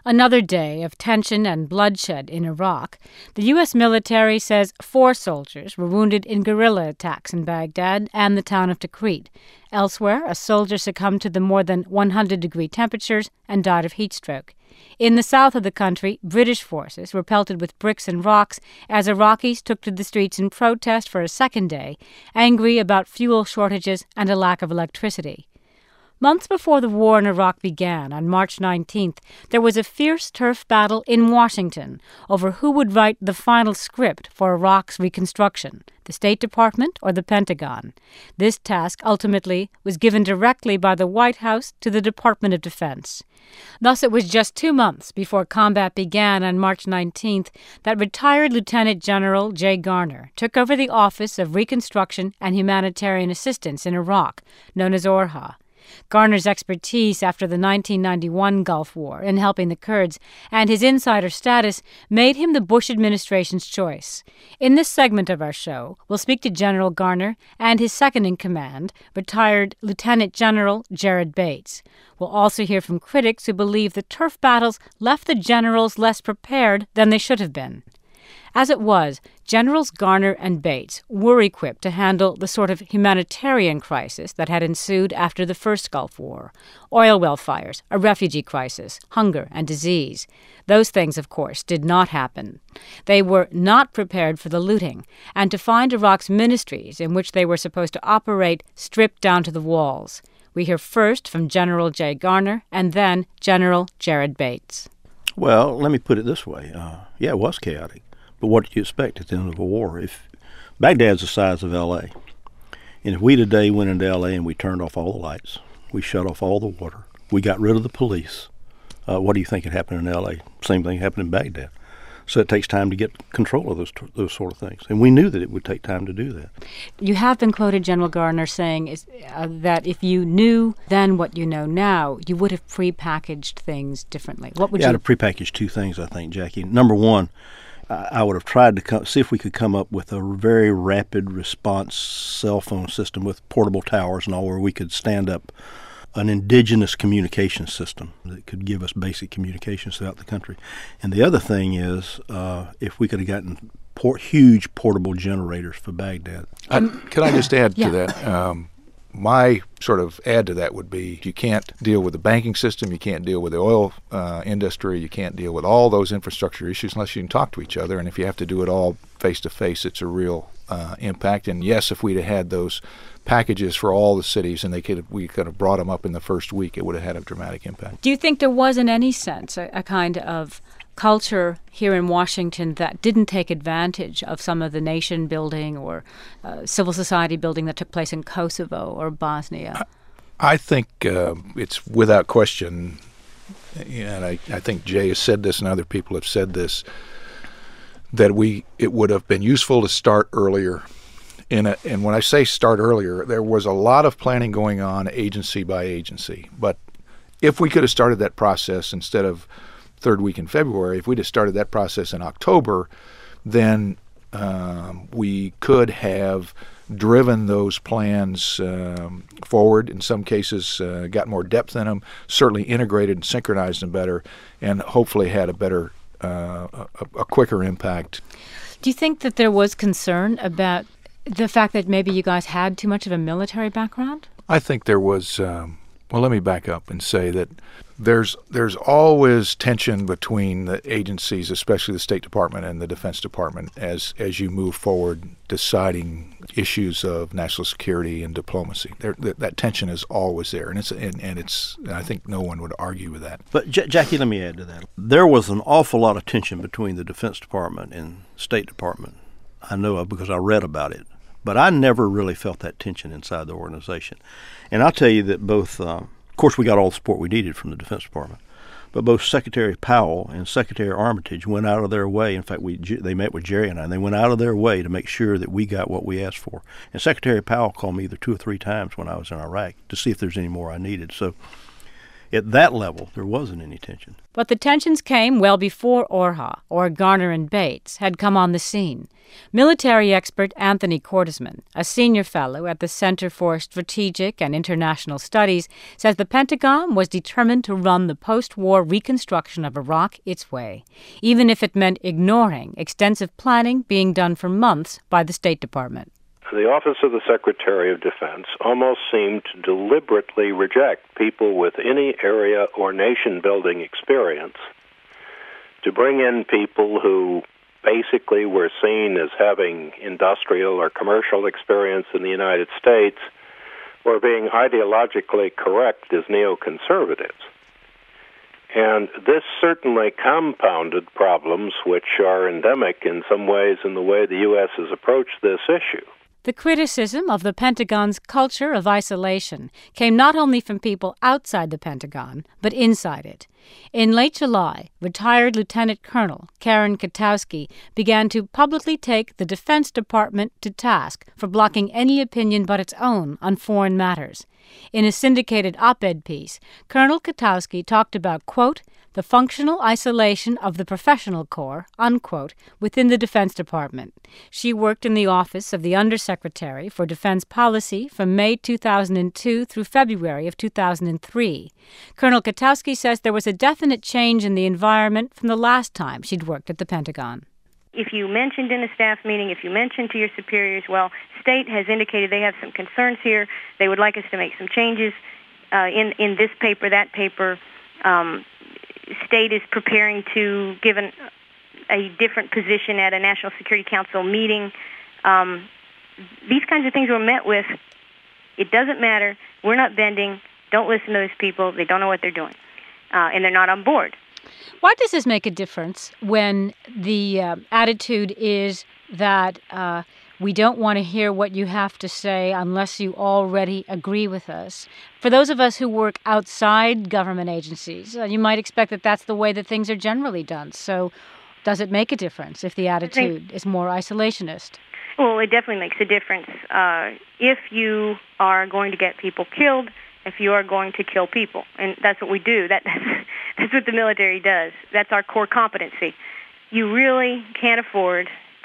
Another day of tension and bloodshed in Iraq. The U.S. military says 4 soldiers were wounded in guerrilla attacks in Baghdad and the town of Tikrit. Elsewhere, a soldier succumbed to the more than 100-degree temperatures and died of heat stroke. In the south of the country, British forces were pelted with bricks and rocks as Iraqis took to the streets in protest for a second day, angry about fuel shortages and a lack of electricity. Months before the war in Iraq began, on March 19th, there was a fierce turf battle in Washington over who would write the final script for Iraq's reconstruction, the State Department or the Pentagon. This task ultimately was given directly by the White House to the Department of Defense. Thus, it was just 2 months before combat began on March 19th that retired Lieutenant General Jay Garner took over the Office of Reconstruction and Humanitarian Assistance in Iraq, known as ORHA. Garner's expertise after the 1991 Gulf War in helping the Kurds and his insider status made him the Bush administration's choice. In this segment of our show, we'll speak to General Garner and his second-in-command, retired Lieutenant General Jared Bates. We'll also hear from critics who believe the turf battles left the generals less prepared than they should have been. As it was, Generals Garner and Bates were equipped to handle the sort of humanitarian crisis that had ensued after the first Gulf War. Oil well fires, a refugee crisis, hunger, and disease. Those things, of course, did not happen. They were not prepared for the looting and to find Iraq's ministries in which they were supposed to operate stripped down to the walls. We hear first from General Jay Garner and then General Jared Bates. Well, let me put it this way. It was chaotic. But what did you expect at the end of a war? If Baghdad's the size of L.A., and if we today went into L.A. and we turned off all the lights, we shut off all the water, we got rid of the police, what do you think had happened in L.A.? Same thing happened in Baghdad. So it takes time to get control of those sort of things. And we knew that it would take time to do that. You have been quoted, General Garner, saying that if you knew then what you know now, you would have prepackaged things differently. What would you... I'd have prepackaged 2 things, I think, Jackie. Number one, I would have tried to see if we could come up with a very rapid response cell phone system with portable towers and all, where we could stand up an indigenous communication system that could give us basic communications throughout the country. And the other thing is, if we could have gotten huge portable generators for Baghdad. Can I just add to that? My sort of add to that would be you can't deal with the banking system, you can't deal with the oil industry, you can't deal with all those infrastructure issues unless you can talk to each other. And if you have to do it all face-to-face, it's a real impact. And yes, if we'd have had those packages for all the cities and we could have brought them up in the first week, it would have had a dramatic impact. Do you think there was, in any sense, a kind of culture here in Washington that didn't take advantage of some of the nation building or civil society building that took place in Kosovo or Bosnia? I think it's without question, and I think Jay has said this and other people have said this, that it would have been useful to start earlier. And when I say start earlier, there was a lot of planning going on agency by agency. But if we could have started that process instead of third week in February, if we'd have started that process in October, then we could have driven those plans forward. In some cases, got more depth in them, certainly integrated and synchronized them better, and hopefully had a better, a quicker impact. Do you think that there was concern about the fact that maybe you guys had too much of a military background? I think there was. Well, let me back up and say that there's always tension between the agencies, especially the State Department and the Defense Department, as you move forward deciding issues of national security and diplomacy. That tension is always there, and it's I think no one would argue with that. But Jackie, let me add to that. There was an awful lot of tension between the Defense Department and State Department. I know of because I read about it. But I never really felt that tension inside the organization. And I'll tell you that both, of course, we got all the support we needed from the Defense Department, but both Secretary Powell and Secretary Armitage went out of their way. In fact, they met with Jerry and I, and they went out of their way to make sure that we got what we asked for. And Secretary Powell called me either 2 or 3 times when I was in Iraq to see if there's any more I needed. So at that level, there wasn't any tension. But the tensions came well before ORHA, or Garner and Bates, had come on the scene. Military expert Anthony Cordesman, a senior fellow at the Center for Strategic and International Studies, says the Pentagon was determined to run the post-war reconstruction of Iraq its way, even if it meant ignoring extensive planning being done for months by the State Department. The Office of the Secretary of Defense almost seemed to deliberately reject people with any area or nation-building experience to bring in people who basically were seen as having industrial or commercial experience in the United States or being ideologically correct as neoconservatives. And this certainly compounded problems which are endemic in some ways in the way the U.S. has approached this issue. The criticism of the Pentagon's culture of isolation came not only from people outside the Pentagon, but inside it. In late July, retired Lieutenant Colonel Karen Katowski began to publicly take the Defense Department to task for blocking any opinion but its own on foreign matters. In a syndicated op-ed piece, Colonel Katowski talked about, quote, the functional isolation of the professional corps, unquote, within the Defense Department. She worked in the office of the Undersecretary for Defense Policy from May 2002 through February of 2003. Colonel Katowski says there was a definite change in the environment from the last time she'd worked at the Pentagon. If you mentioned in a staff meeting, if you mentioned to your superiors, well, State has indicated they have some concerns here, they would like us to make some changes in this paper, that paper, State is preparing to give a different position at a National Security Council meeting. These kinds of things were met with, it doesn't matter, we're not bending, don't listen to those people, they don't know what they're doing, and they're not on board. Why does this make a difference when the attitude is that we don't want to hear what you have to say unless you already agree with us? For those of us who work outside government agencies, you might expect that that's the way that things are generally done. So does it make a difference if the attitude is more isolationist? Well, it definitely makes a difference. If you are going to get people killed, if you are going to kill people, and that's what we do. That's what the military does. That's our core competency. You really can't afford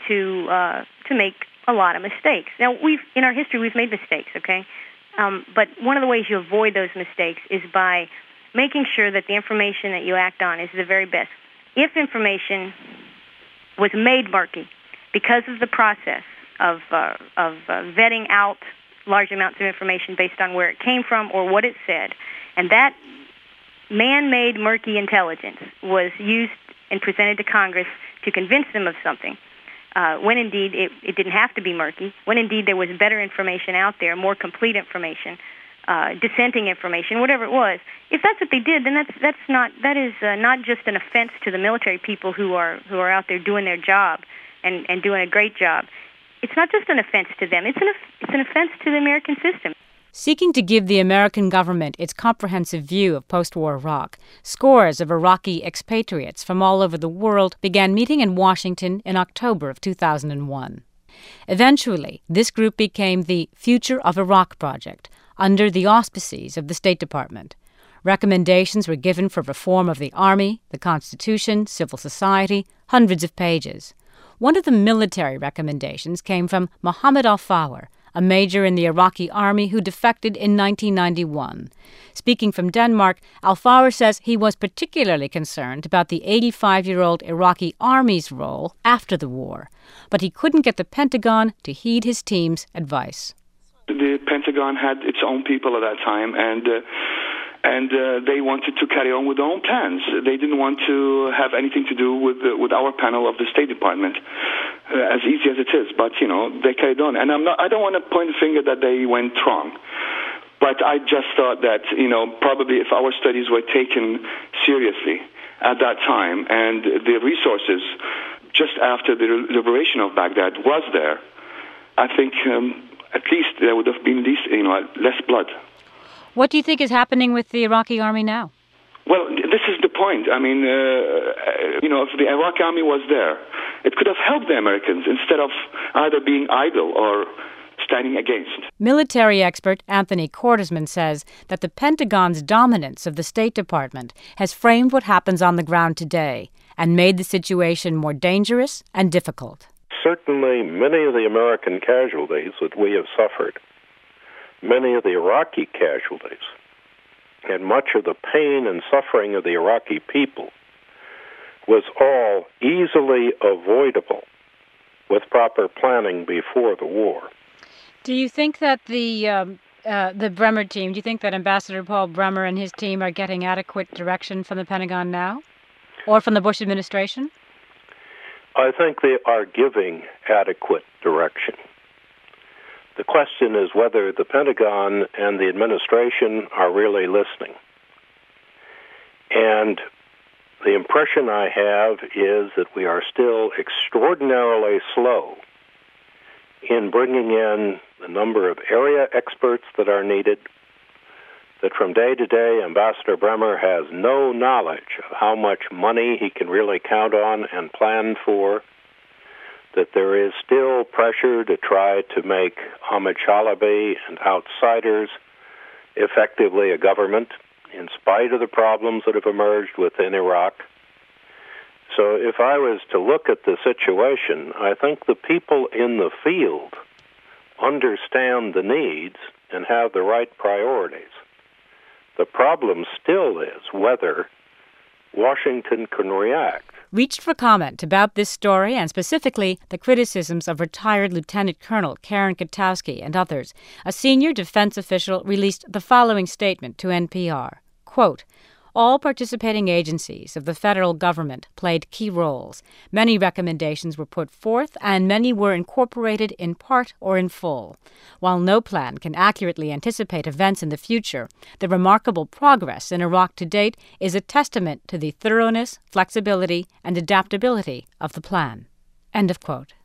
to make a lot of mistakes. Now, in our history, we've made mistakes, okay? But one of the ways you avoid those mistakes is by making sure that the information that you act on is the very best. If information was made murky because of the process of vetting out large amounts of information based on where it came from or what it said, and that man-made murky intelligence was used and presented to Congress to convince them of something, when indeed it didn't have to be murky, when indeed there was better information out there, more complete information, dissenting information, whatever it was. If that's what they did, then that is not just an offense to the military people who are out there doing their job and doing a great job. It's not just an offense to them. It's an offense to the American system. Seeking to give the American government its comprehensive view of post-war Iraq, scores of Iraqi expatriates from all over the world began meeting in Washington in October of 2001. Eventually, this group became the Future of Iraq Project, under the auspices of the State Department. Recommendations were given for reform of the Army, the Constitution, civil society, hundreds of pages. One of the military recommendations came from Mohammed Al-Fawr, a major in the Iraqi army who defected in 1991. Speaking from Denmark, Al-Fawr says he was particularly concerned about the 85-year-old Iraqi army's role after the war, but he couldn't get the Pentagon to heed his team's advice. The Pentagon had its own people at that time, and they wanted to carry on with their own plans. They didn't want to have anything to do with our panel of the State Department, as easy as it is. But they carried on, and I don't want to point the finger that they went wrong. But I just thought that probably if our studies were taken seriously at that time, and the resources just after the liberation of Baghdad was there, I think at least there would have been less blood. What do you think is happening with the Iraqi army now? Well, this is the point. I mean, if the Iraqi army was there, it could have helped the Americans instead of either being idle or standing against. Military expert Anthony Cordesman says that the Pentagon's dominance of the State Department has framed what happens on the ground today and made the situation more dangerous and difficult. certainly many of the American casualties that we have suffered, many of the Iraqi casualties, and much of the pain and suffering of the Iraqi people was all easily avoidable with proper planning before the war. Do you think that the Bremer team, do you think that Ambassador Paul Bremer and his team are getting adequate direction from the Pentagon now? Or from the Bush administration? I think they are giving adequate direction. The question is whether the Pentagon and the administration are really listening. And the impression I have is that we are still extraordinarily slow in bringing in the number of area experts that are needed, that from day to day Ambassador Bremer has no knowledge of how much money he can really count on and plan for, that there is still pressure to try to make Ahmed Chalabi and outsiders effectively a government, in spite of the problems that have emerged within Iraq. So if I was to look at the situation, I think the people in the field understand the needs and have the right priorities. The problem still is whether Washington can react. Reached for comment about this story and specifically the criticisms of retired Lieutenant Colonel Karen Kotowski and others, a senior defense official released the following statement to NPR. Quote, all participating agencies of the federal government played key roles. Many recommendations were put forth, and many were incorporated in part or in full. While no plan can accurately anticipate events in the future, the remarkable progress in Iraq to date is a testament to the thoroughness, flexibility, and adaptability of the plan. End of quote.